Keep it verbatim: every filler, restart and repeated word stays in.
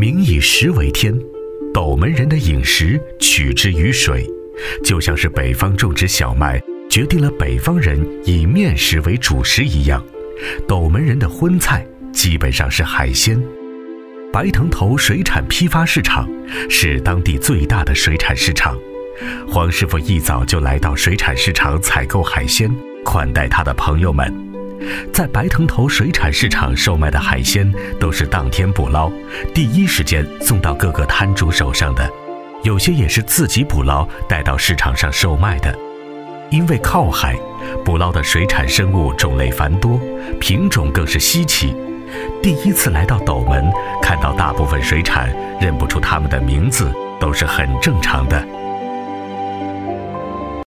民以食为天，斗门人的饮食取之于水，就像是北方种植小麦决定了北方人以面食为主食一样，斗门人的荤菜基本上是海鲜。白藤头水产批发市场是当地最大的水产市场，黄师傅一早就来到水产市场采购海鲜，款待他的朋友们。在白藤头水产市场售卖的海鲜都是当天捕捞，第一时间送到各个摊主手上的，有些也是自己捕捞带到市场上售卖的。因为靠海，捕捞的水产生物种类繁多，品种更是稀奇。第一次来到斗门，看到大部分水产认不出它们的名字都是很正常的。